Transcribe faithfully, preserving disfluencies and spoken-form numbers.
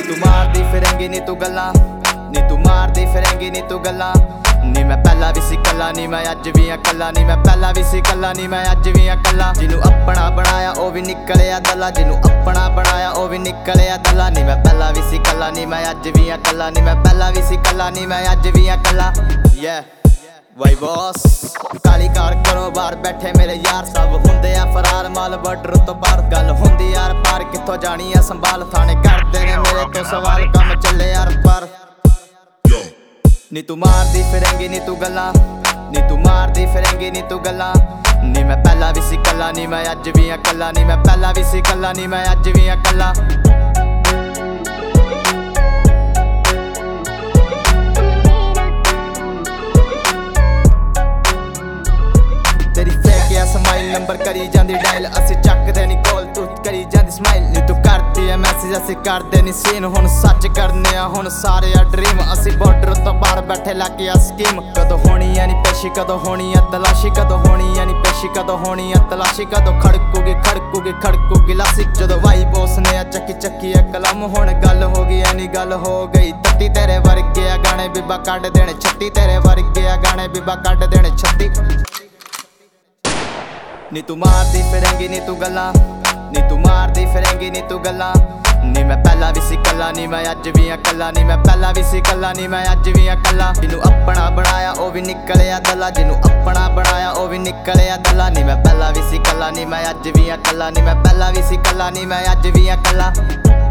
तू मारदी फिरेंगी नी तू गल्लां, नी तू मारदी फिरेंगी नी तू गल्लां। नी मैं पहला भी सी कल्ला, नी मैं अज भी आ कल्ला, नी मैं पहला भी सी कल्ला, नी मैं अज भी आ कल्ला। जिन्नू अपना बनाया ओ भी निकलिया दला, जिन्नू अपना बनाया ओ भी निकलिया दला। नी मैं पहला भी सी कल्ला, नी मैं अज भी आ कल्ला, नी मैं पहला भी सी कल्ला, नी मैं अज भी आ कल्ला। yeah वाई बॉस काली कार करो बाहर बैठे मेरे यार, सब हुंदे आ फरार माल बॉर्डर तो पार। गल हुंदी यार पार कित्थों जानी है संभाल, थाने करदे ने मेरे तो सवाल, कम चले यार पर। नी तू मारदी फिरेंगी नी तू गल्लां, नी तू मारदी फिरेंगी नी तू गल्लां। नी मैं पहला भी सी कल्ला, नी मैं अज भी आ कल्ला, नी मैं पहला भी सी कल्ला, नी मैं अज भी आ कल्ला। स्माइल नंबर करी जांदी डायल, असी चकदे नी कॉल तू करी जांदी स्माइल। नी तू करदी है मैसेज असी करदे नी सीन, हुण सच करने आ हुण सारे आ ड्रीम। असी बॉर्डर तो बाहर बैठे लागे आ स्कीम, कदों होनी है नी पेशी कदों होनी है तलाशी, कदों होनी है नी पेशी कदों होनी है तलाशी। कदों खड़कूगी खड़कूगी खड़कूगी लासी, जदों वाई बॉस ने आ चक्की चक्की है कलम। हुण गल हो गई ऐनी गल हो गई तट्टी, तेरे वर्गे आ गाने बीबा कड्ड देने छत्ती, तेरे वर्गे आ गाने बीबा कड्ड देने छत्ती। नी तू मारदी फिरेंगी नी तू गल्लां, नी तू मारदी फिरेंगी नी तू गल्लां। नी मैं पहला भी सी कल्ला, नी मैं अज भी आ कल्ला, नी मैं पहला भी सी कल्ला, नी मैं अज भी आ कल्ला। जिन्नू अपना बनाया ओ भी निकलिया दला, जिन्नू अपना बनाया ओ भी निकलिया दला। नी मैं पहला भी सी कल्ला, नी मैं अज भी आ कल्ला, नी मैं पहला भी सी कल्ला, नी मैं अज भी आ कल्ला।